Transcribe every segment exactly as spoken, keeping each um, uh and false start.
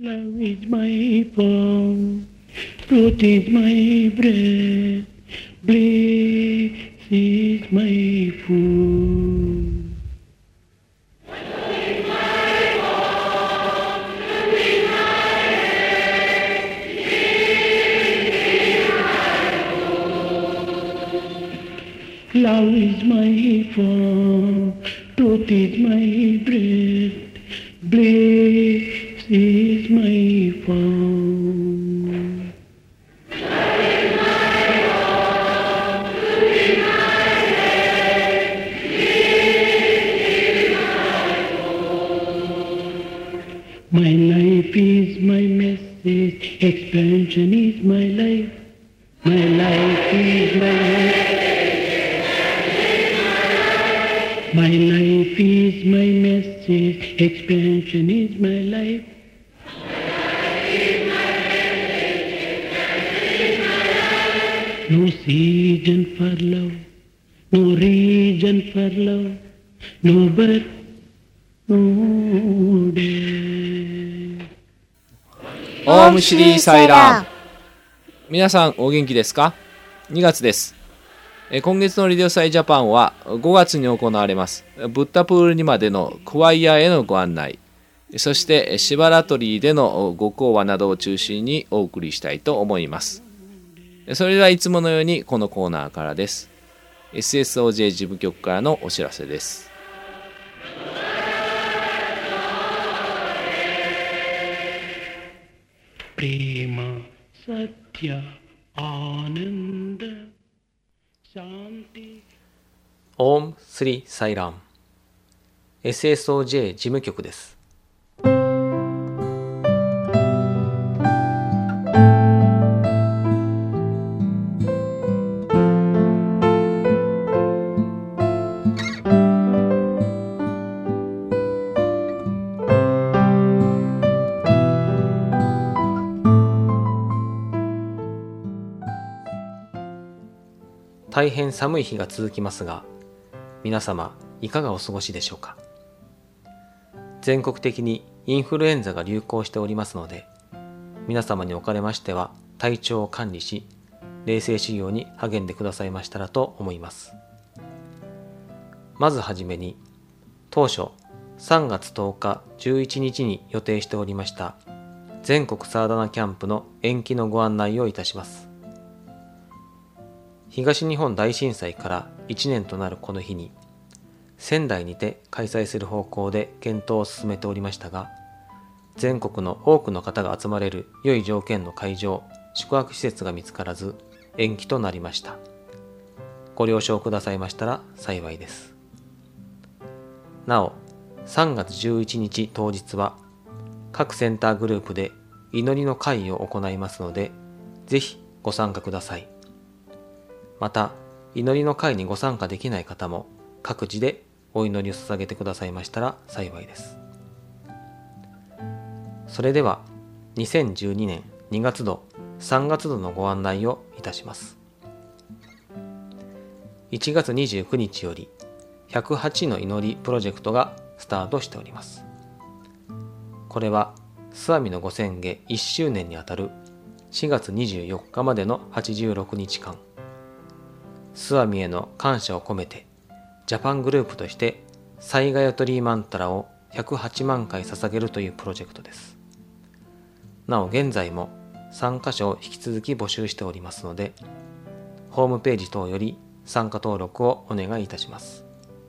Love is my form, truth is my breath, bliss is my food. Love is my form, truth is my breath, bliss is my form. My life is my message, expansion is my life. My life is my message. My life is my message, expansion is my life. No season for love, no reason for love, no birth, no death. オームシリーサイラー。皆さんお元気ですか？にがつです。今月のレディオサイジャパンはごがつに行われますブッダプールニマでのクワイアへのご案内、そしてシバラトリーでのご講話などを中心にお送りしたいと思います。それではいつものようにこのコーナーからです。 エスエスオージェー 事務局からのお知らせです。 プレマサティアアナンダオームスリサイラン エスエスオージェー 事務局です。大変寒い日が続きますが、皆様いかがお過ごしでしょうか。全国的にインフルエンザが流行しておりますので、皆様におかれましては体調を管理し、冷静修行に励んでくださいましたらと思います。まずはじめに、当初さんがつとおかじゅういちにちに予定しておりました全国サーダナキャンプの延期のご案内をいたします。東日本大震災からいちねんとなるこの日に、仙台にて開催する方向で検討を進めておりましたが、全国の多くの方が集まれる良い条件の会場、宿泊施設が見つからず延期となりました。ご了承くださいましたら幸いです。なお、さんがつじゅういちにち当日は、各センターグループで祈りの会を行いますので、ぜひご参加ください。また、祈りの会にご参加できない方も各自でお祈りを捧げてくださいましたら幸いです。それでは、にせんじゅうにねんにがつど、さんがつどのご案内をいたします。いちがつにじゅうくにちより、ひゃくはちの祈りプロジェクトがスタートしております。これは、諏訪美のご宣言いっしゅうねんにあたるしがつにじゅうよっかまでのはちじゅうろくにちかん、諏訪美への感謝を込めて、ジャパングループとしてサイガヤトリーマンタラをひゃくはちまんかい捧げるというプロジェクトです。なお現在も参加者を引き続き募集しておりますので、ホームページ等より参加登録をお願いいたします。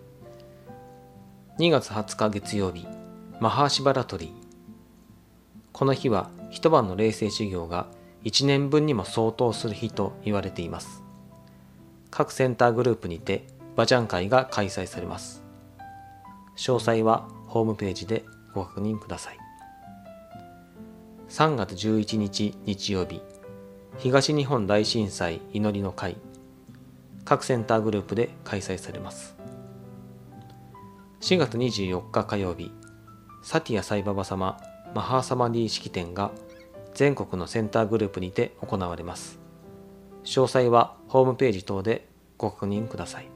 にがつはつか月曜日、マハーシバラトリー。この日は一晩の冷静修行がいちねんぶんにも相当する日と言われています。各センターグループにてバジャン会が開催されます。詳細はホームページでご確認ください。さんがつじゅういちにち日曜日、東日本大震災祈りの会、各センターグループで開催されます。しがつにじゅうよっか火曜日、サティアサイババ様マハーサマディ式典が全国のセンターグループにて行われます。詳細はホームページ等でご確認ください。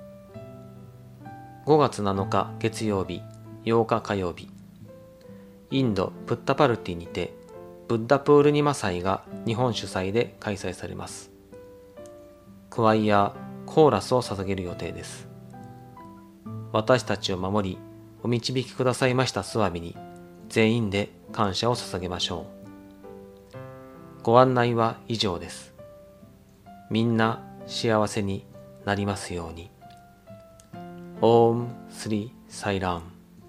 ごがつなのか月曜日、ようか火曜日、 インドプッタパルティにてブッダプールニマ祭が日本主催で開催されます。クワイやコーラスを捧げる予定です。私たちを守りお導きくださいましたスワミに全員で感謝を捧げましょう。ご案内は以上です。みんな幸せになりますように。オームスリサイラーム。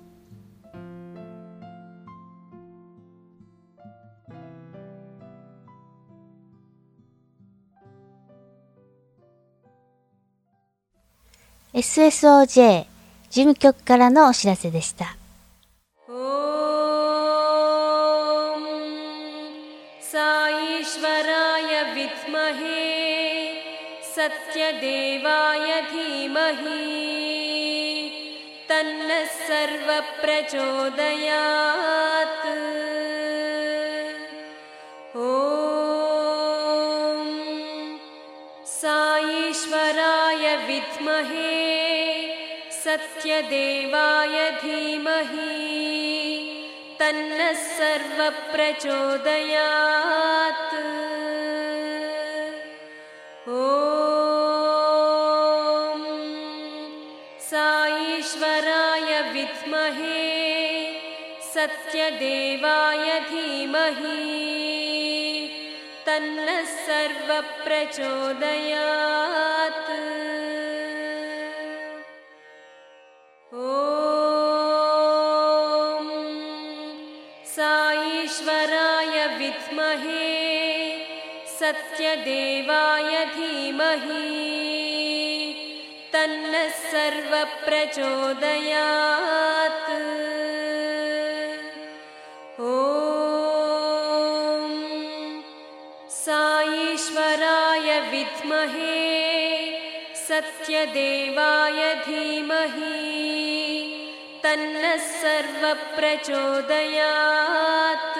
エスエスオージェー 事務局からのお知らせでした。 オームサイシヴァラヤヴィツマヘサティデーワヤディマヒタンナサルヴァプラチョダヤト。オームサイシヴァラヤヴィツマヘसत्यदेवाय धीमहि तन्नः सर्वप्रचोदयात्। ॐ साईश्वराय विद्महे सत्यदेवाय धीमहि तन्नः सर्वप्रचोदयात्। साईश्वराय विद्महे सत्यदेवाय धीमहि तन्नः सर्वप्रचोदयात्। ॐ साईश्वराय विद्महे सत्यदेवाय धीमहि तन्नः सर्वप्रचोदयात्।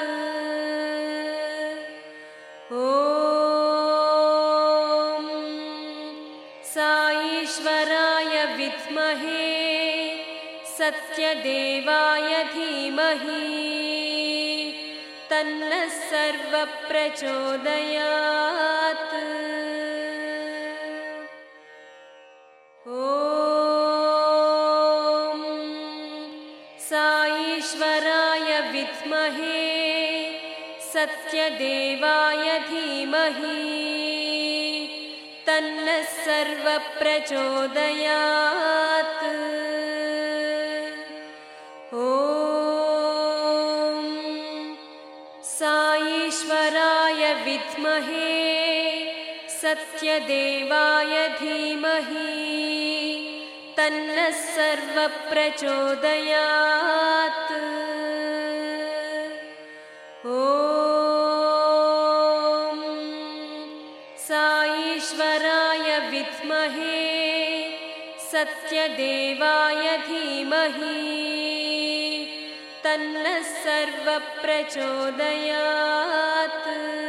ॐ साईश्वराय विद्महे सत्यदेवाय धीमहि तन्नः सर्वप्रचोदयात्। साईश्वराय विद्महे सत्यदेवाय धीमहि तन्नः सर्वप्रचोदयात्। ॐ साईश्वराय विद्महे सत्यदेवाय धीमहि तन्नः सर्वप्रचोदयात्। ॐ साईश्वराय विद्महे सत्यदेवाय धीमहि तन्नः सर्वप्रचोदयात्।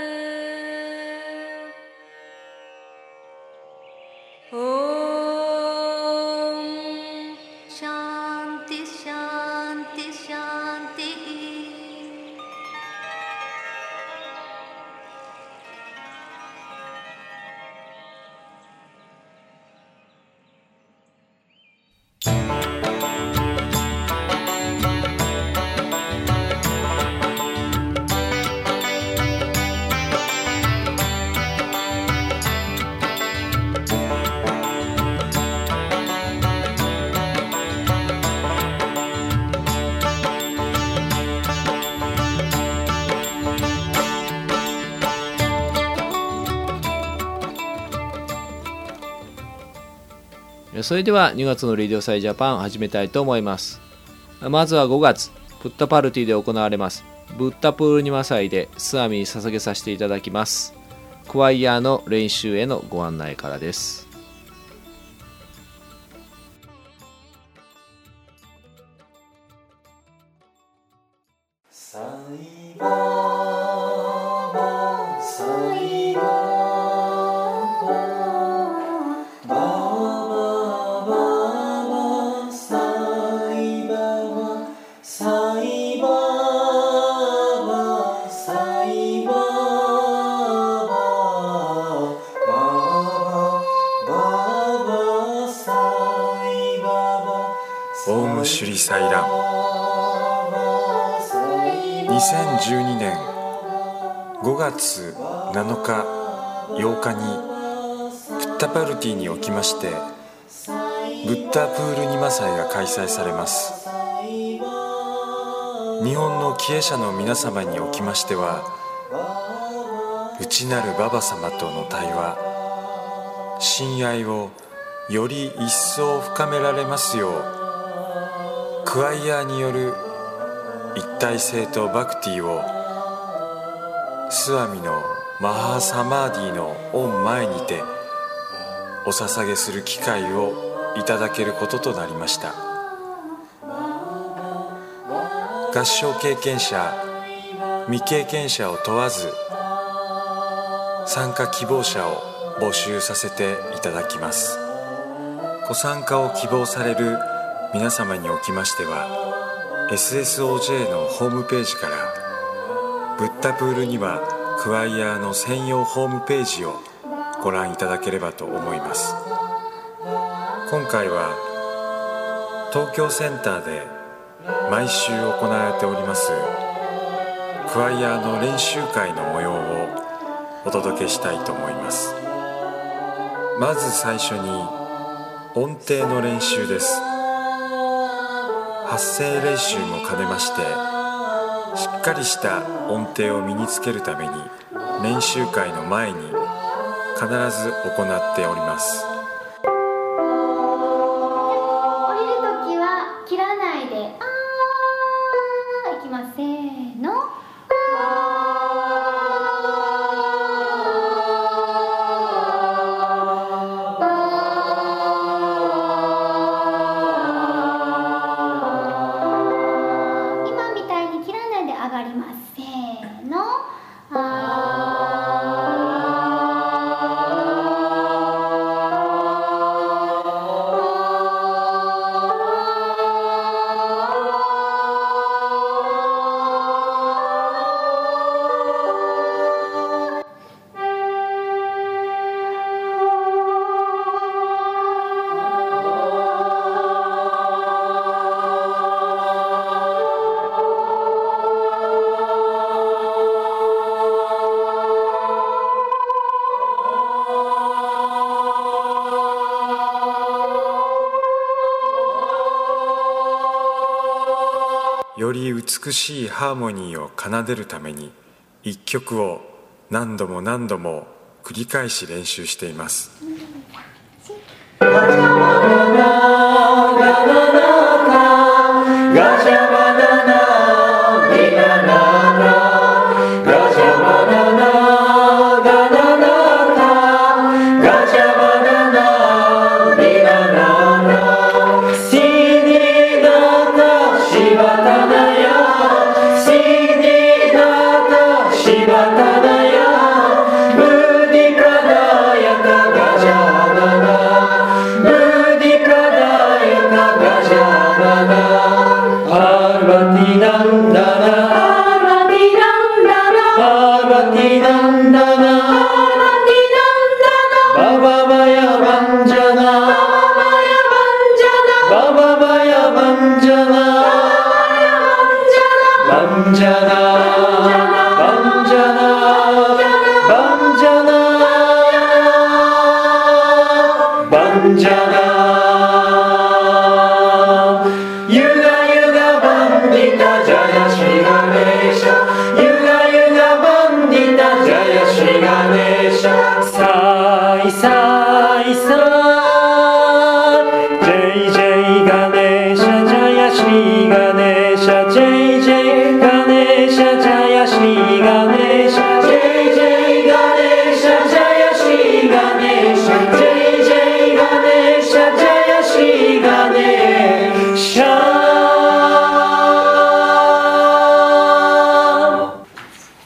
それではにがつのレディオサイジャパン始めたいと思います。まずはごがつ、プッタパルティで行われますブッダプールニマ祭でスワミに捧げさせていただきます。クワイヤーの練習へのご案内からです。 サイバリーサイラン。にせんじゅうにねんごがつなのかようかにプッタパルティにおきましてブッダプールニマ祭が開催されます。日本の帰依者の皆様におきましては、内なるババ様との対話、親愛をより一層深められますよう、クワイヤーによる一体性とバクティをスワミのマハーサマーディの御前にてお捧げする機会をいただけることとなりました。合唱経験者、未経験者を問わず参加希望者を募集させていただきます。ご参加を希望される皆様におきましては エスエスオージェー のホームページからブッダプールにはクワイヤーの専用ホームページをご覧いただければと思います。今回は東京センターで毎週行われておりますクワイヤーの練習会の模様をお届けしたいと思います。まず最初に音程の練習です。発声練習も兼ねましてしっかりした音程を身につけるために練習会の前に必ず行っております。 降りるときは切らないであーいきます。せーのより美しいハーモニーを奏でるために一曲を何度も何度も繰り返し練習しています。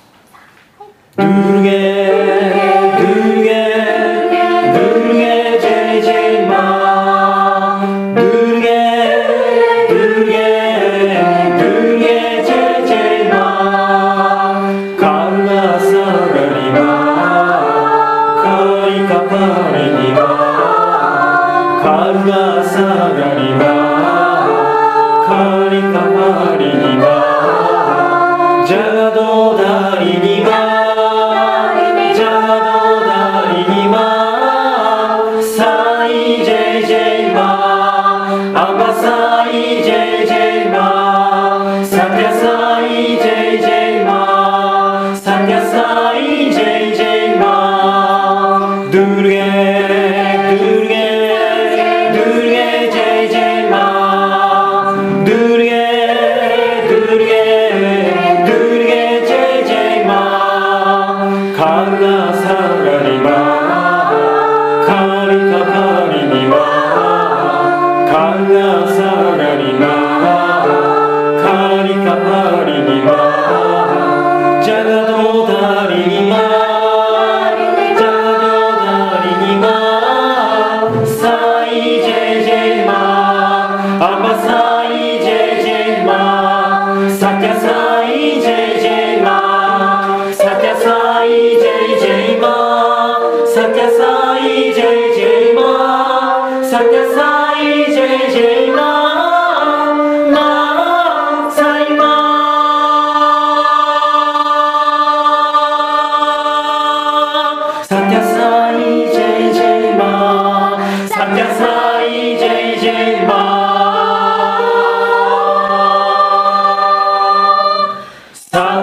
Durge, Durge, Durge,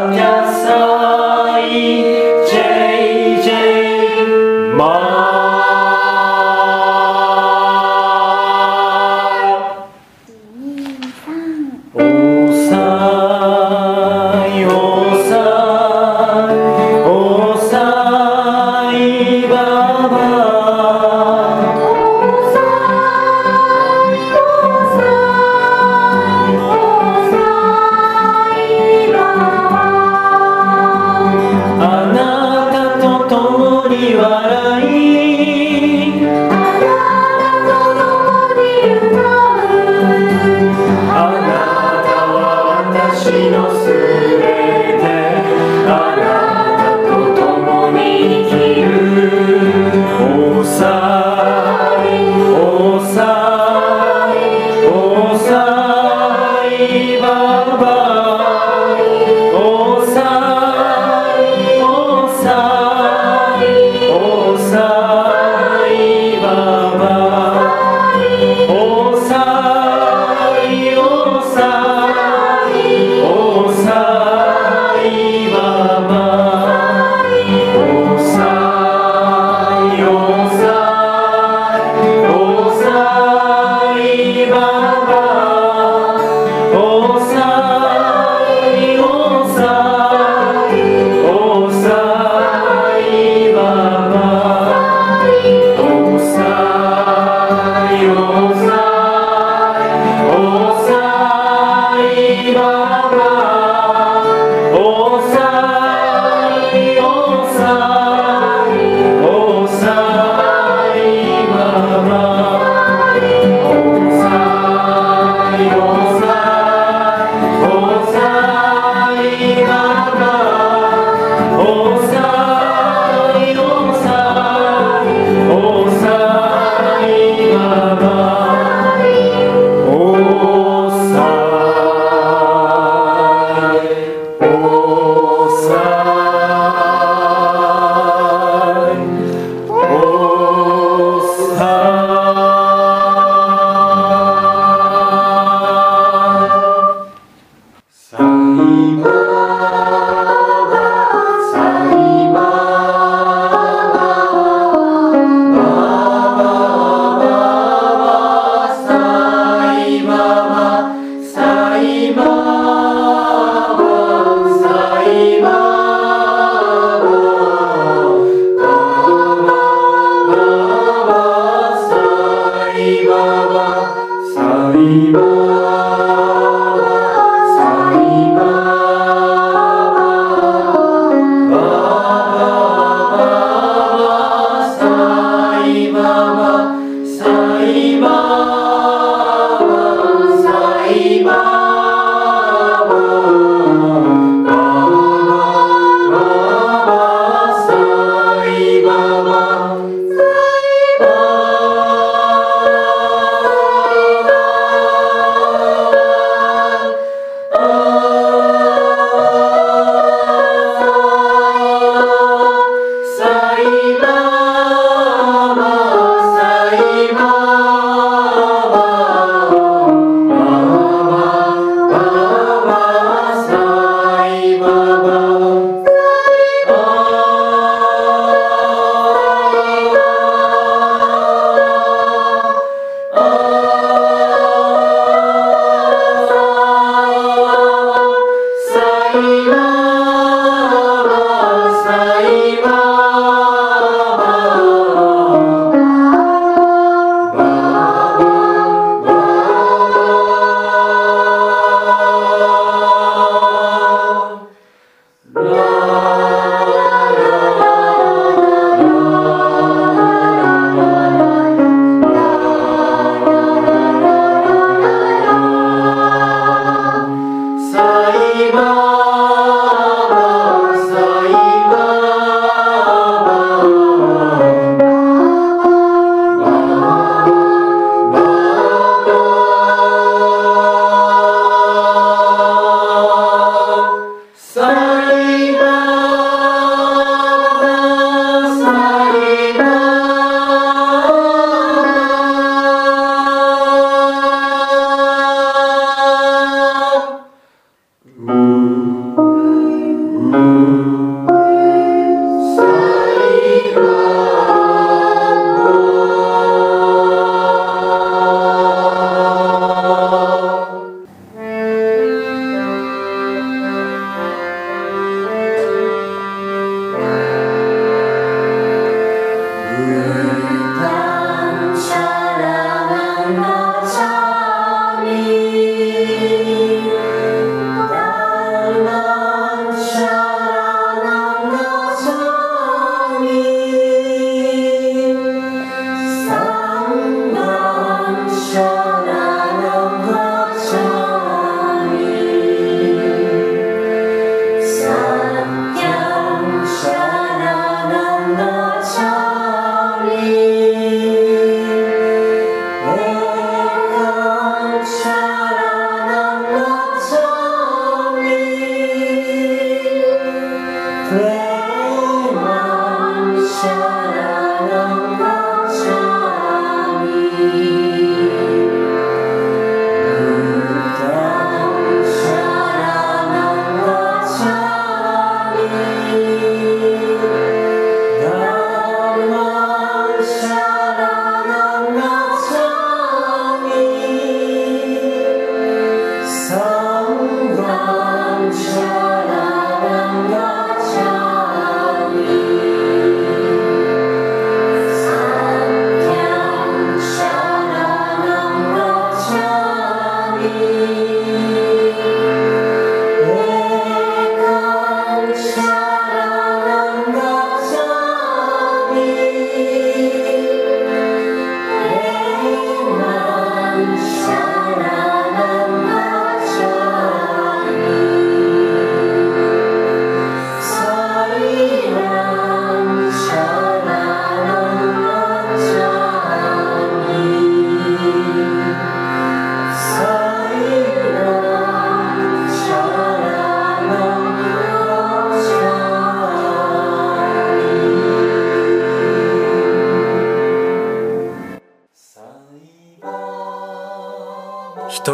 Sai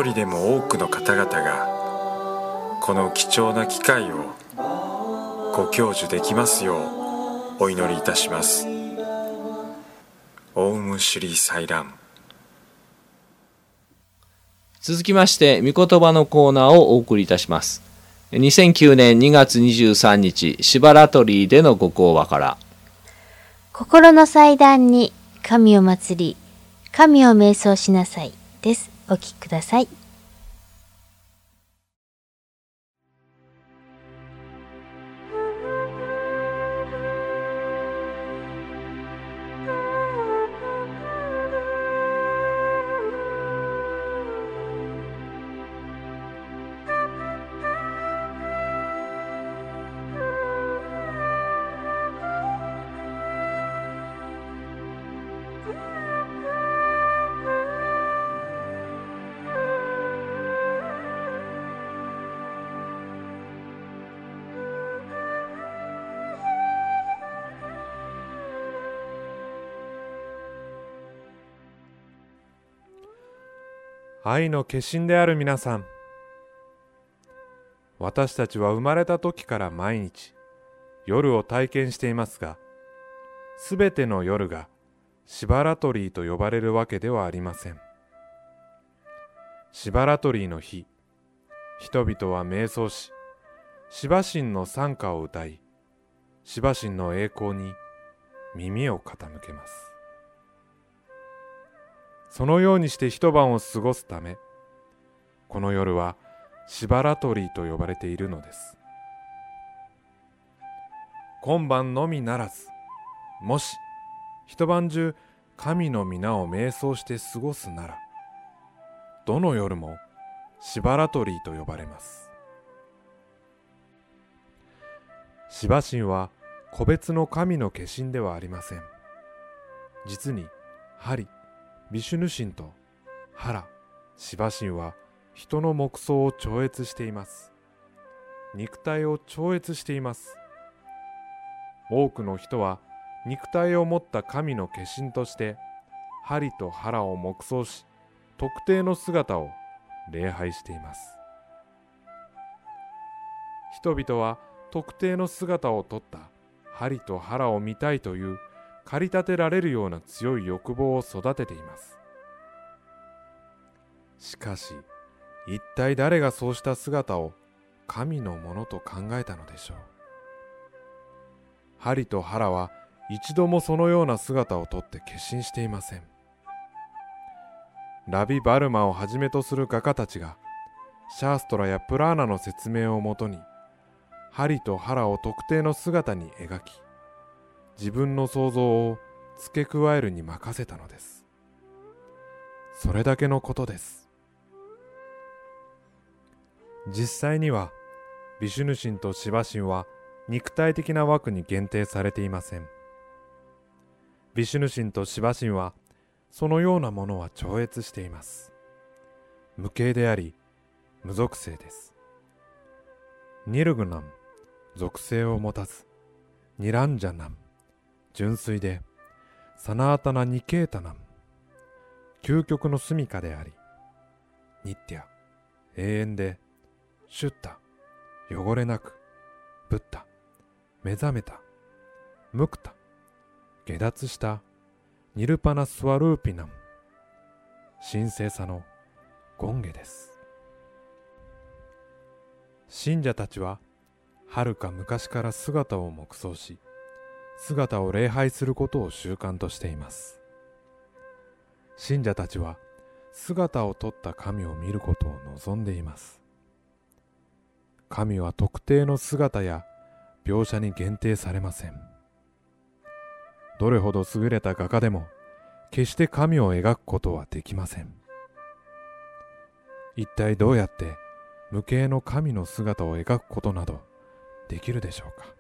人でも多くの方々がこの貴重な機会をご享受できますようお祈りいたします。オウムシュリーサイラム。 続きまして御言葉のコーナーをお送りいたします。にせんきゅうねんにがつにじゅうさんにち、シバラトリーでのご講話から、 心の祭壇に神を祭り、神を瞑想しなさいです。お聞きください。 愛の化身である皆さん、私たちは生まれた時から毎日夜を体験していますが、すべての夜がシバラトリーと呼ばれるわけではありません。シバラトリーの日、人々は瞑想し、シバ神の賛歌を歌い、シバ神の栄光に耳を傾けます。そのようにして一晩を過ごすため、この夜はシバラトリーと呼ばれているのです。今晩のみならず、もし一晩中神の皆を瞑想して過ごすなら、どの夜もシバラトリーと呼ばれます。シバ神は個別の神の化身ではありません。実にハリ、ビシュヌ神とハラ、シバ神は人の目想を超越しています。肉体を超越しています。多くの人は肉体を持った神の化身としてハリとハラを黙想し、特定の姿を礼拝しています。人々は特定の姿をとったハリとハラを見たいという駆り立てられるような強い欲望を育てています。しかし、一体誰がそうした姿を神のものと考えたのでしょう。ハリとハラは一度もそのような姿をとって化身していません。ラビ・バルマをはじめとする画家たちがシャーストラやプラーナの説明をもとにハリとハラを特定の姿に描き、自分の想像を付け加えるに任せたのです。それだけのことです。実際にはビシュヌ神とシバ神は肉体的な枠に限定されていません。ビシュヌ神とシバ神はそのようなものは超越しています。無形であり無属性です。ニルグナム、属性を持たず、ニランジャナム、純粋で、サナータナ・ニケータナム、究極の住処であり、ニッティア、永遠で、シュッタ、汚れなく、ブッダ、目覚めた、ムクタ、下脱した、ニルパナ・スワルーピナム、神聖さの権下です。信者たちは、はるか昔から姿を黙想し、姿を礼拝することを習慣としています。信者たちは姿をとった神を見ることを望んでいます。神は特定の姿や描写に限定されません。どれほど優れた画家でも決して神を描くことはできません。一体どうやって無形の神の姿を描くことなどできるでしょうか。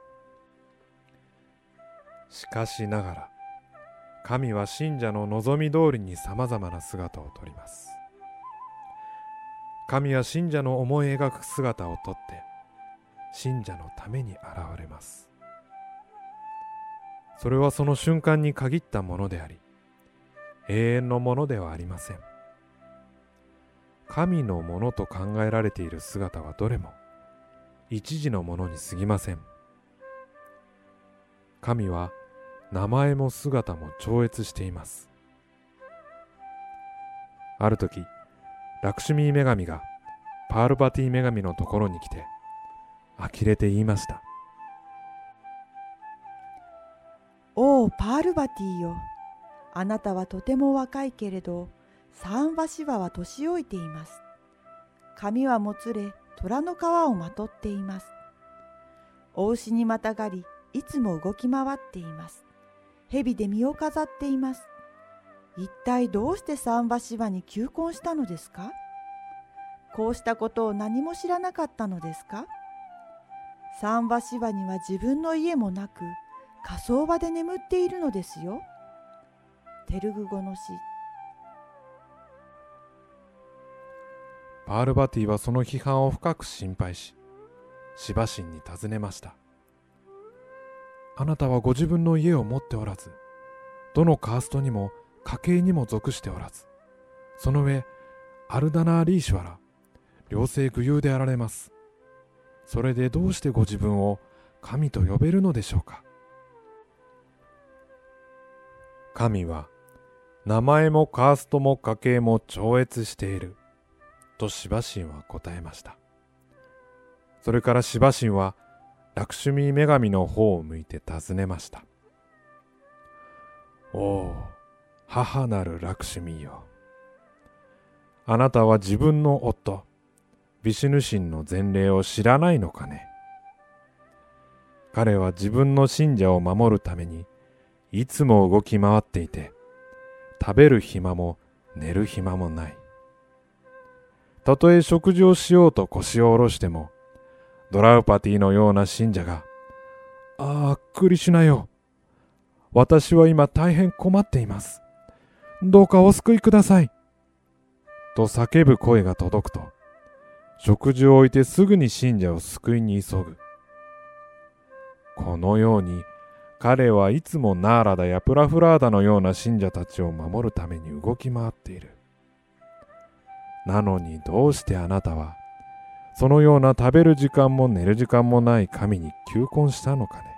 しかしながら、神は信者の望み通りにさまざまな姿をとります。神は信者の思い描く姿をとって、信者のために現れます。それはその瞬間に限ったものであり、永遠のものではありません。 神のものと考えられている姿はどれも一時のものに過ぎません。神は名前も姿も超越しています。ある時、ラクシュミー女神がパールバティ女神のところに来て、呆れて言いました。 おお、パールバティよ。あなたはとても若いけれど、サンバシバは年老いています。髪はもつれ、虎の皮をまとっています。お牛にまたがり、いつも動き回っています。蛇で身を飾っています。一体どうしてサンバシバに求婚したのですか？こうしたことを何も知らなかったのですか？サンバシバには自分の家もなく、火葬場で眠っているのですよ。テルグ語の詩。 パールバティはその批判を深く心配し、シバ神に尋ねました。あなたはご自分の家を持っておらず、どのカーストにも家系にも属しておらず、その上、アルダナー・リーシュワラ、両性具有であられます。それでどうしてご自分を神と呼べるのでしょうか。神は、名前もカーストも家系も超越している、とシバ神は答えました。それからシバ神は、ラクシュミー女神の方を向いて尋ねました。おお、母なるラクシュミーよ。あなたは自分の夫、ビシュヌ神の前例を知らないのかね。彼は自分の信者を守るために、いつも動き回っていて、食べる暇も寝る暇もない。たとえ食事をしようと腰を下ろしても、ドラウパティのような信者が、あー、クリシュナよ。私は今大変困っています。どうかお救いください。と叫ぶ声が届くと、食事を置いてすぐに信者を救いに急ぐ。このように、彼はいつもナーラダやプラフラーダのような信者たちを守るために動き回っている。なのにどうしてあなたは、そのような食べる時間も寝る時間もない神に求婚したのかね。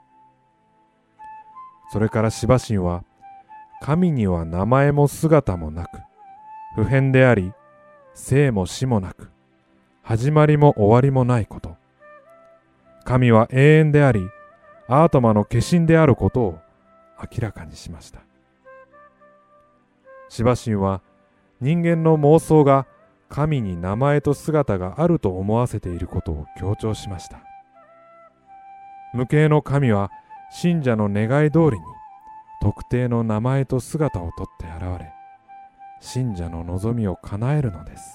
それからシバ神は、神には名前も姿もなく、不変であり、生も死もなく、始まりも終わりもないこと。神は永遠であり、アートマの化身であることを明らかにしました。シバ神は、人間の妄想が神に名前と姿があると思わせていることを強調しました。無形の神は信者の願い通りに特定の名前と姿をとって現れ、信者の望みを叶えるのです。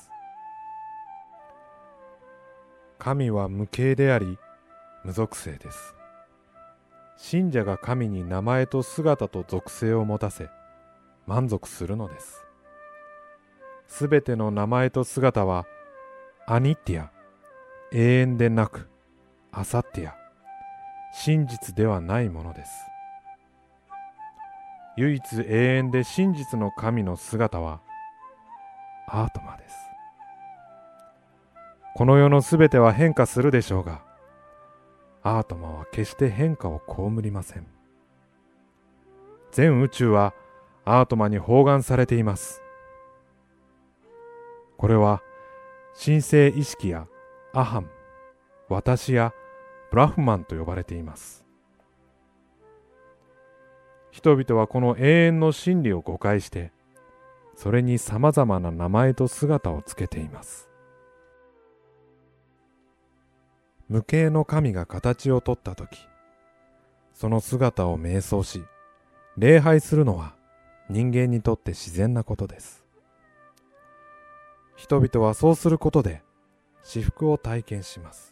神は無形であり無属性です。信者が神に名前と姿と属性を持たせ満足するのです。すべての名前と姿はアニッティア、永遠でなくアサッティア、真実ではないものです。唯一永遠で真実の神の姿はアートマです。この世のすべては変化するでしょうが、アートマは決して変化を被りません。全宇宙はアートマに包含されています。これは神聖意識やアハン、私やブラフマンと呼ばれています。人々はこの永遠の真理を誤解して、それにさまざまな名前と姿をつけています。無形の神が形をとったとき、その姿を瞑想し、礼拝するのは人間にとって自然なことです。人々はそうすることで至福を体験します。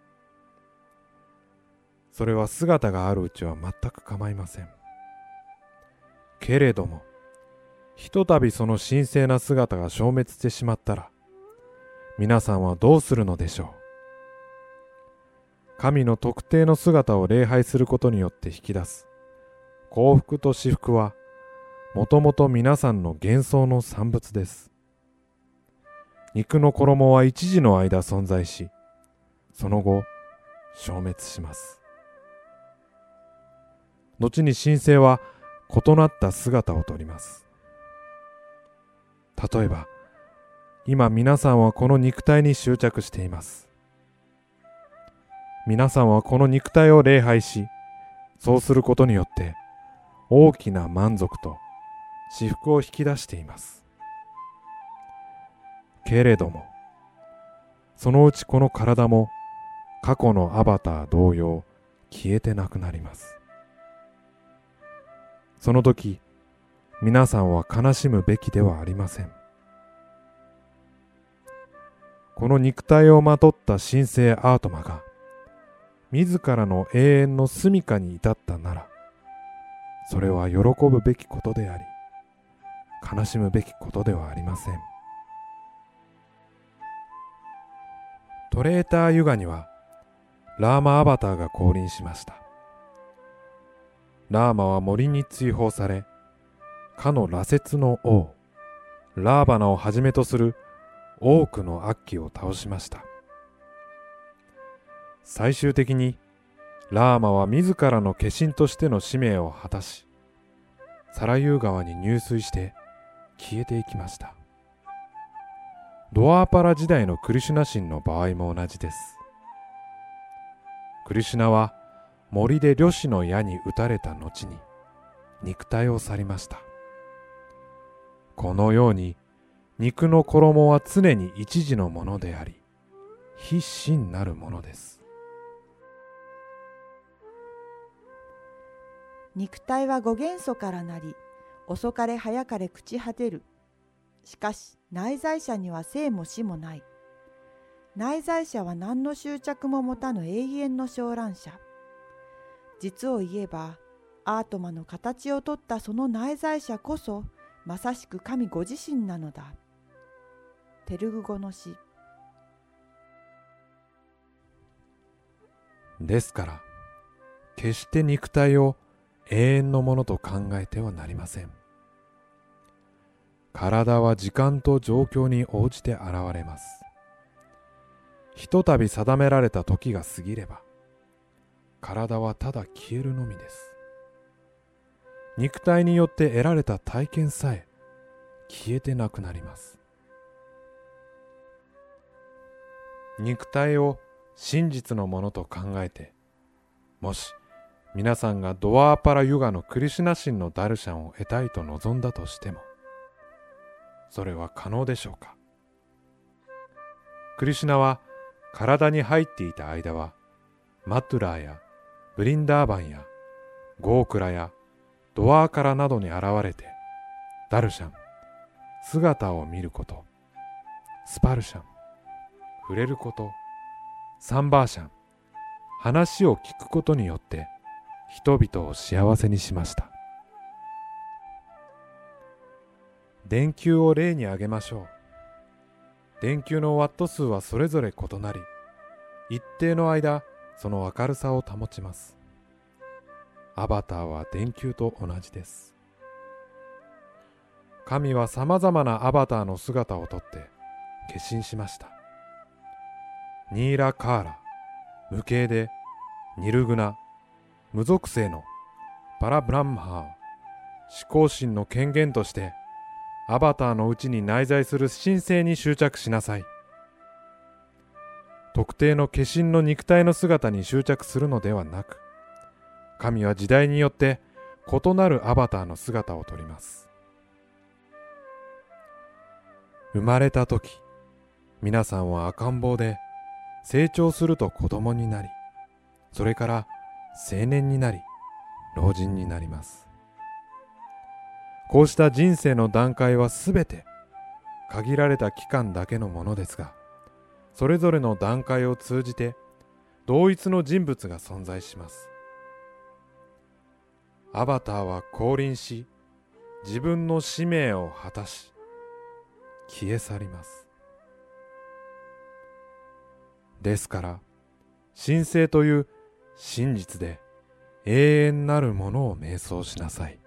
それは姿があるうちは全く構いません。けれども、ひとたびその神聖な姿が消滅してしまったら、皆さんはどうするのでしょう。神の特定の姿を礼拝することによって引き出す幸福と至福は、もともと皆さんの幻想の産物です。 肉の衣は一時の間存在し、その後消滅します。後に神性は異なった姿をとります。例えば、今皆さんはこの肉体に執着しています。皆さんはこの肉体を礼拝し、そうすることによって大きな満足と至福を引き出しています。けれども、そのうちこの体も過去のアバター同様消えてなくなります。その時、皆さんは悲しむべきではありません。この肉体をまとった神聖アートマが自らの永遠の住処に至ったなら、それは喜ぶべきことであり、悲しむべきことではありません。トレーターユガにはラーマアバターが降臨しました。ラーマは森に追放され、かの羅刹の王ラーバナをはじめとする多くの悪鬼を倒しました。最終的にラーマは自らの化身としての使命を果たし、サラユー川に入水して消えていきました。ドアーパラ時代のクリシュナ神の場合も同じです。クリシュナは森で呂氏の矢に撃たれた後に肉体を去りました。このように肉の衣は常に一時のものであり、非真なるものです。 肉体は五元素からなり、遅かれ早かれ朽ち果てる。しかし内在者には生も死もない。内在者は何の執着も持たぬ永遠の昇覧者。実を言えば、アートマの形をとったその内在者こそ、まさしく神ご自身なのだ。テルグ語の詩。 ですから、決して肉体を永遠のものと考えてはなりません。体は時間と状況に応じて現れます。ひとたび定められた時が過ぎれば、体はただ消えるのみです。肉体によって得られた体験さえ消えてなくなります。肉体を真実のものと考えて、もし皆さんがドワーパラユガのクリシュナ神のダルシャンを得たいと望んだとしても、それは可能でしょうか。クリシュナは体に入っていた間は、マトゥラーやブリンダーバンやゴークラやドワーカラなどに現れて、ダルシャン、姿を見ること、スパルシャン、触れること、サンバーシャン、話を聞くことによって人々を幸せにしました。電球を例に挙げましょう。電球のワット数はそれぞれ異なり、一定の間その明るさを保ちます。アバターは電球と同じです。神はさまざまなアバターの姿をとって化身しました。ニーラ・カーラ、無形でニルグナ、無属性のパラブランマー、思考心の権限としてアバターのうちに内在する神性に執着しなさい。特定の化身の肉体の姿に執着するのではなく、神は時代によって異なるアバターの姿をとります。生まれた時、皆さんは赤ん坊で、成長すると子供になり、それから青年になり、老人になります。こうした人生の段階はすべて限られた期間だけのものですが、それぞれの段階を通じて同一の人物が存在します。アバターは降臨し、自分の使命を果たし、消え去ります。ですから、神聖という真実で永遠なるものを瞑想しなさい。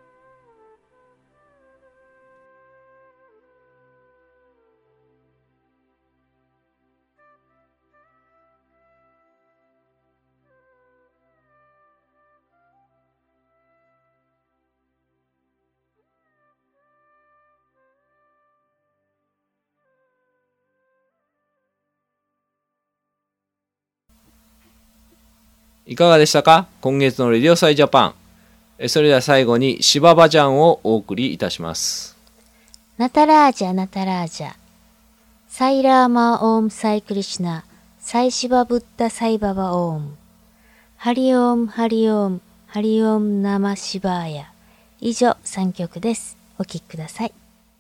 いかがでしたか？今月のレディオサイジャパン。えそれでは最後にシババジャンをお送りいたします。 ナタラージャナタラージャサイラーマーオームサイクリシナサイシバブッダサイババオームハリオームハリオームハリオームナマシバーヤ。以上さんきょくです。お聴きください。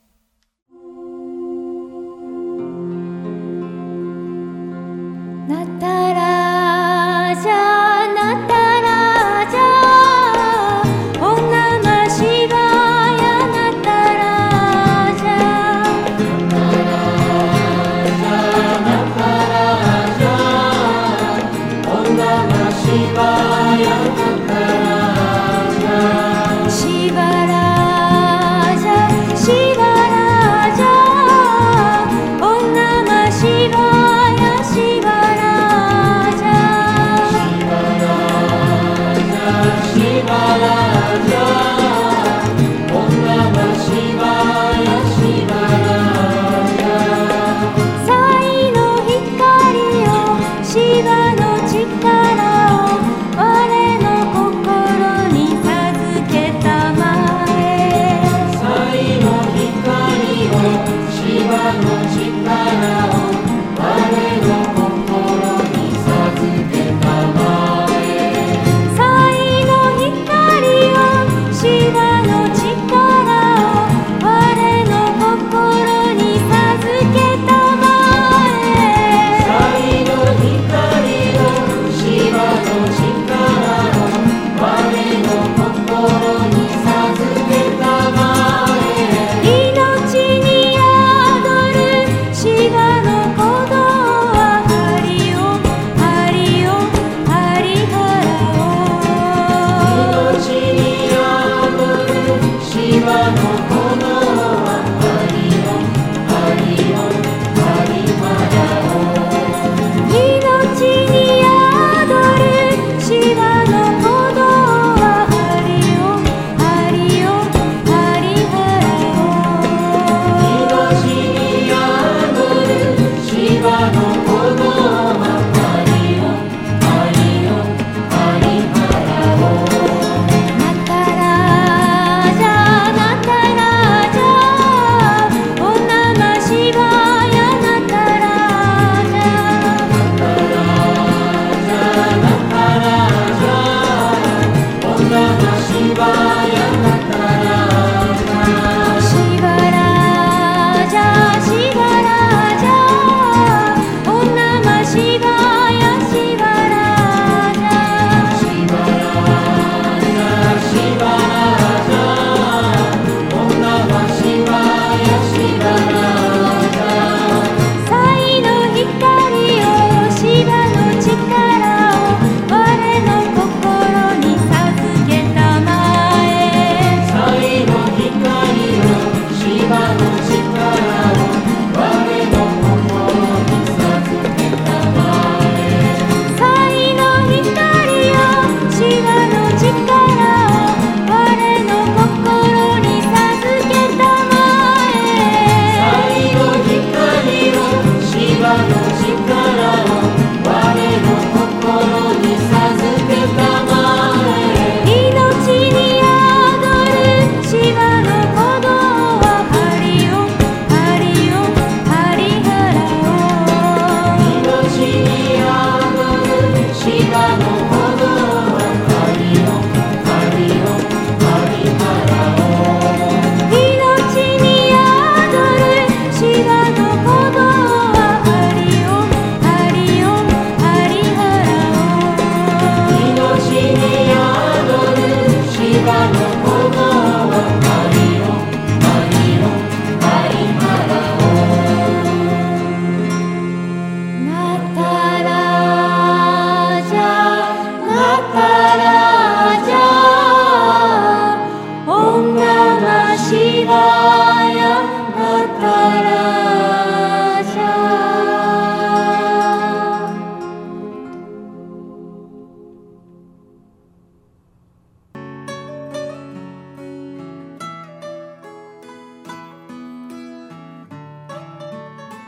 ナタラージャナタラージャオンナマシバーヤナタラージャナタラージャナタラージャオンナマシバーヤナタラージャシバラージャシバラージャオンナマシバーヤシバ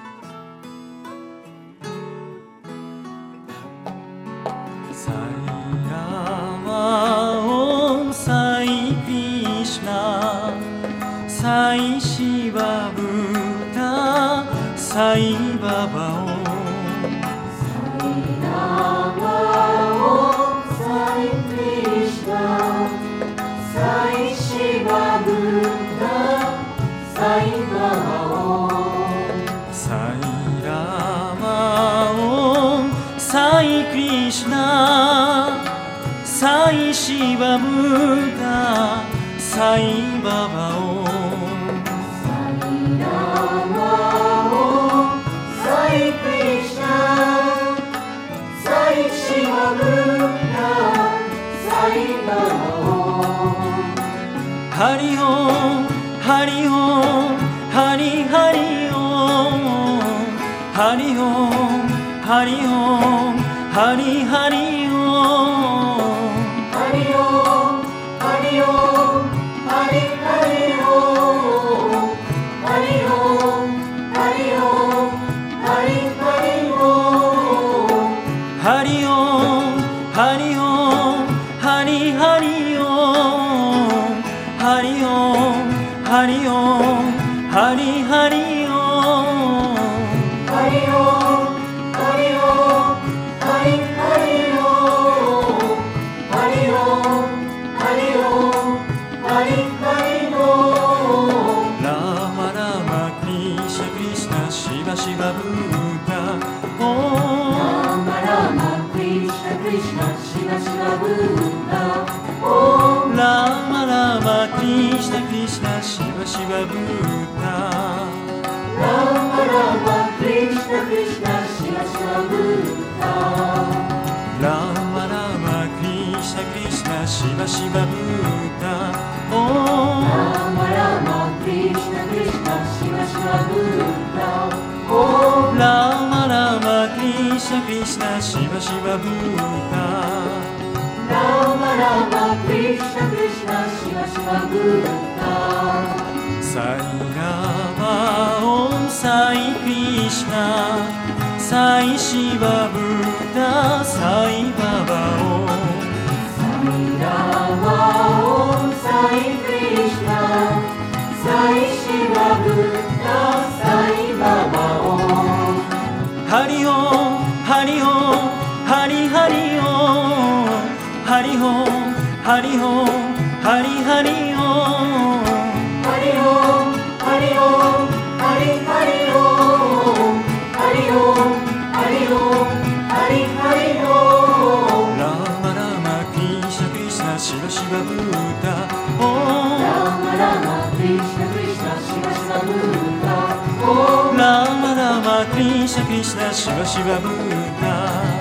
最 Sai Shiva Buddha Sai Baba Om Sai Rama Om Sai Krishna Sai Shiva Buddha Sai Baba Om Sai Rama Om Sai Krishna Sai Shiva Buddha Sai Baba Om Sai Rama Om Sai Krishna Sai Shiva Buddha Sai Baba Om Hari Om Hari Om Hari Hari Om Hari Om Hari Om Hari Hari Om Hari Om Hari Om Hari Hari Om Hari Om Hari Om Hari Hari Om Hari Om Hari Om Hari Hari Om Hari Om Hari Om Hari Hari Om Hari Om Hari Om Hari Hari Om Hari Om Hari Om Hari Hari Om Rama Rama Krishna Krishna Shiva Shiva Buddha Om Rama Rama Krishna Krishna Shiva Shiva Buddha Om Rama Rama Krishna Krishna Shiva Shiva Buddha Rama Rama Krishna Krishna Shiva Shiva Buddha Rama Rama Krishna Krishna Shiva Shiva Buddha Om Rama Rama Krishna Krishna Shiva Shiva Buddha Om Rama Rama Krishna Krishna Shiva Shiva Buddha Rama Rama Krishna Krishna Shiva Shiva Buddha Sai Rama Om Sai Krishna Sai Shiva Buddha Sai Baba Om Sai Rama Om Sai Krishna Sai Shiva Buddha Sai Baba Om Hari Om Hari Om Hari Hari Om Hari Om Hari Om Hari Hari Om Hari Om Hari Om Hari Hari Om Hari Om Hari Om Hari Hari Om Rama Rama Krishna Krishna Shiva Shiva Buddha Om Rama Rama Krishna Krishna Shiva Shiva Buddha Om Rama Rama Krishna Krishna Shiva Shiva Buddha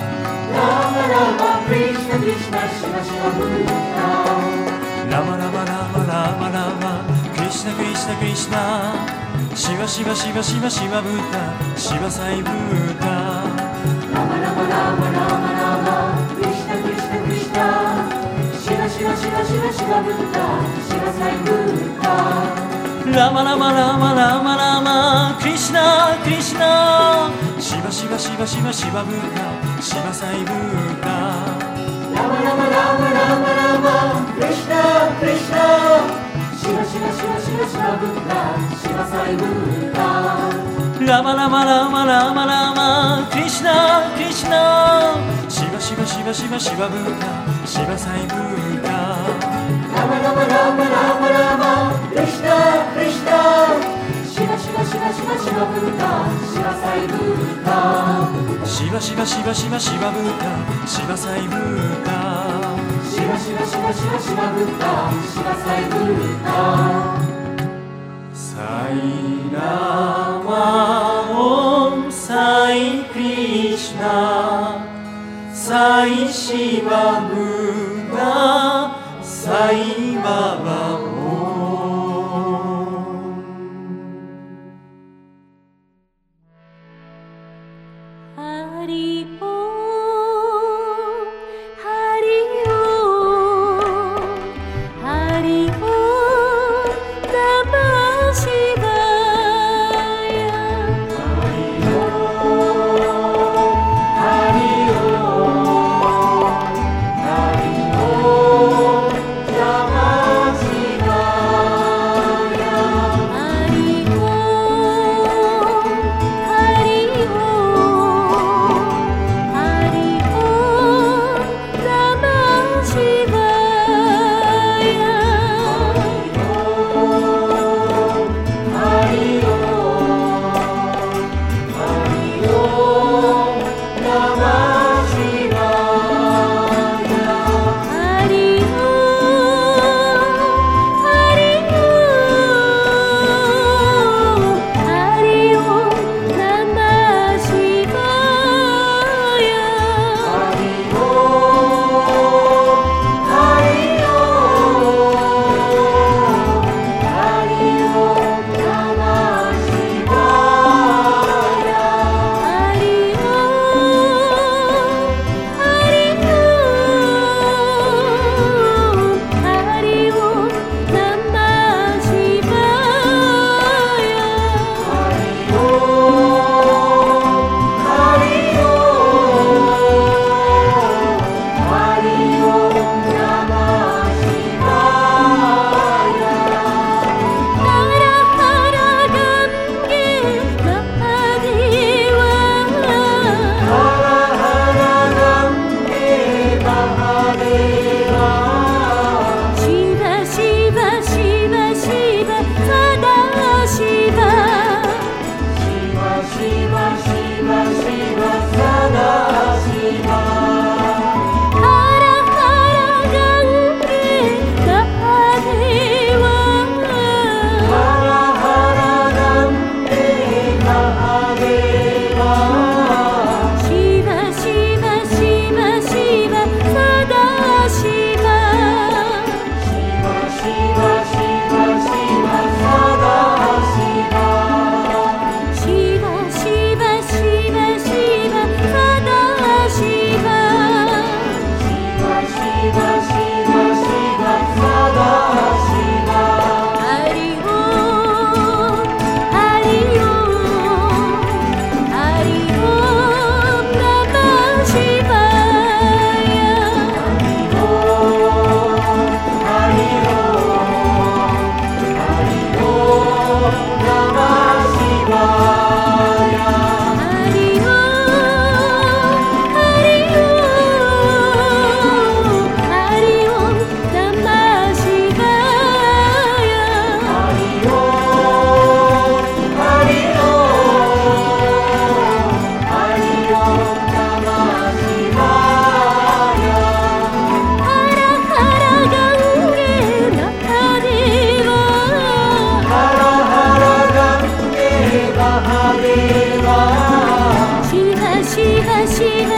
Rama Rama Krishna Krishna Shiva Shiva Buddha Rama Rama Rama Rama Rama Krishna Krishna Krishna Shiva Shiva Shiva Shiva Shiva Buddha Shiva Sai Buddha Rama Rama Rama Rama Rama Krishna Krishna Krishna Shiva Shiva Shiva Shiva Shiva Buddha Shiva Sai Buddha Rama Rama Rama Rama Rama Krishna Krishna Shiva Shiva Shiva Shiva Shiva Buddha Shiva Sai Buddha Rama Rama Rama Rama Rama Krishna Krishna Shiva Shiva Shiva Shiva Shiva Buddha Shiva Sai Buddha Rama Rama Rama Rama Rama Krishna Krishna Shiva Shiva Shiva Shiva Shiva Buddha Shiva Sai Buddha Rama Rama Rama Rama Rama Krishna Krishna Shiva Shiva Shiva Shiva Shiva Buddha Shiva Sai Buddha Shiva Shiva Shiva Shiva Shiva Buddha Shiva Sai Buddha Shiva Shiva Shiva Shiva Shiva Buddha Shiva Sai Buddha Sai Rama Om Sai Krishna Sai Shiva Buddha Sai Baba Hari Om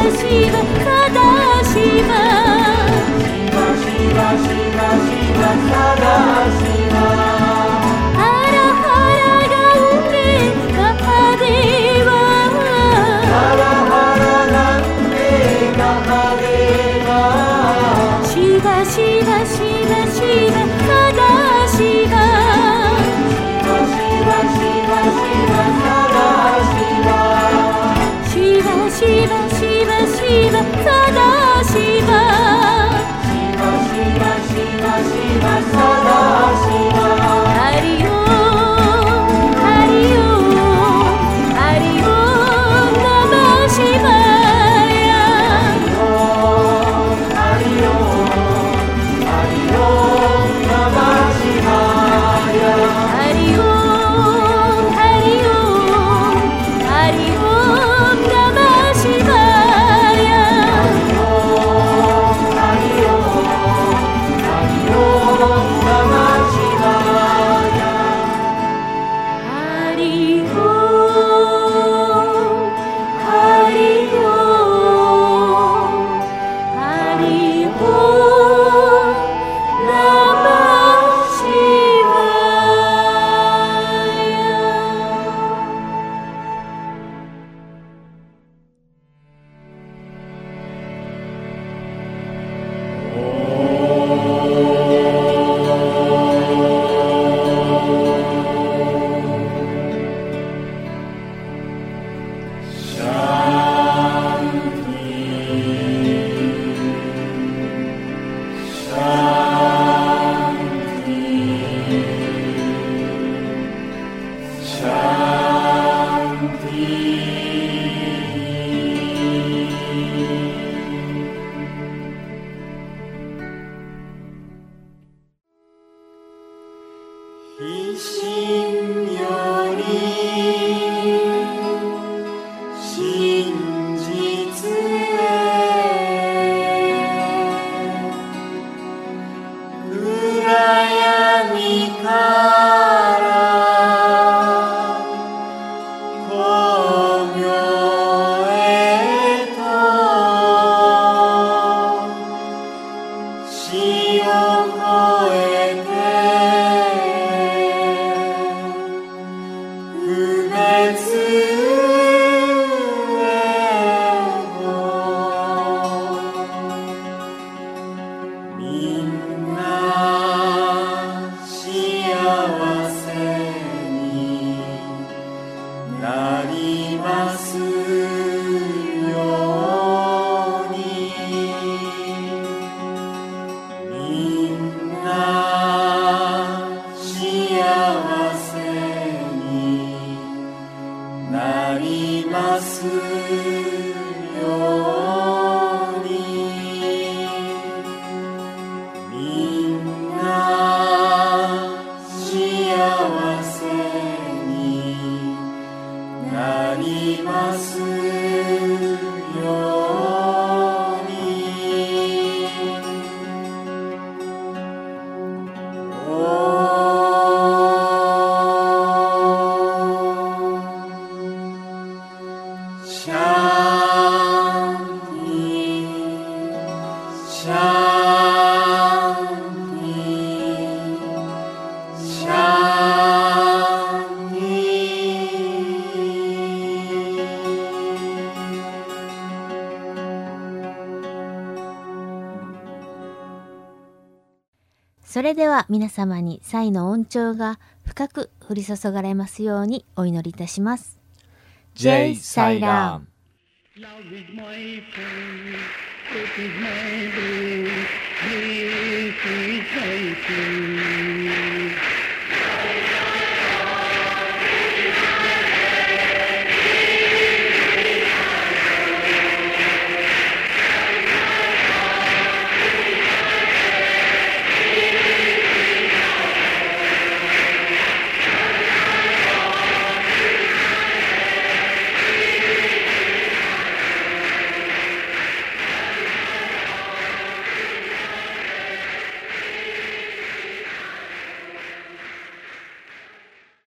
それでは皆様に祭の恩寵が深く降り注がれますようにお祈りいたします。 ジェイ・サイラーム。 Love is my friend, it is my bed, this is my friend.